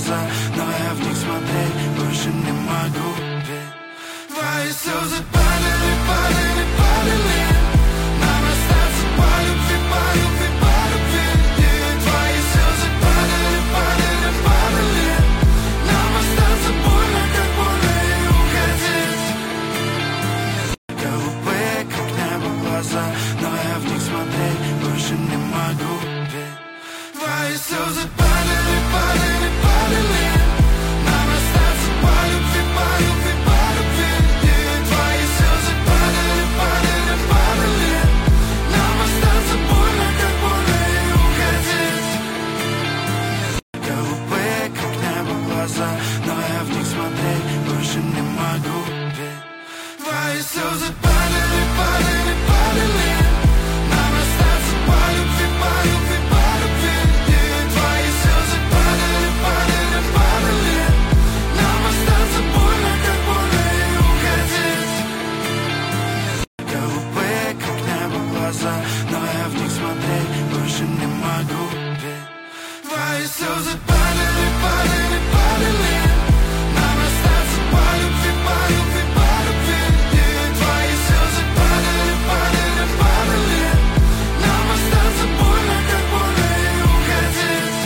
глаза, но я в них смотреть больше не могу. Твои слезы падали, падали, падали. Нам расстаться по любви, по любви, по любви. Твои слезы падали, падали, падали. Нам остаться больно, как больно и уходить. Голубые, как небо, глаза, но я в них смотреть больше не могу. Твои слезы падали, падали, падали. Нам расстаться по любви, по любви, по любви. Твои слезы падали, падали, падали. Нам остаться больно, как больно и уходить. Голубые, как небо, глаза, но я в них смотреть больше не могу. Твои слезы падали, падали, падали. Нам расстаться по любви, по любви, по любви. Твои слезы падали, падали, падали. Нам остаться больно, как больно и уходить. Голубые, как небо, глаза, но я в них смотреть больше не могу. Твои слезы падали, падали, падали.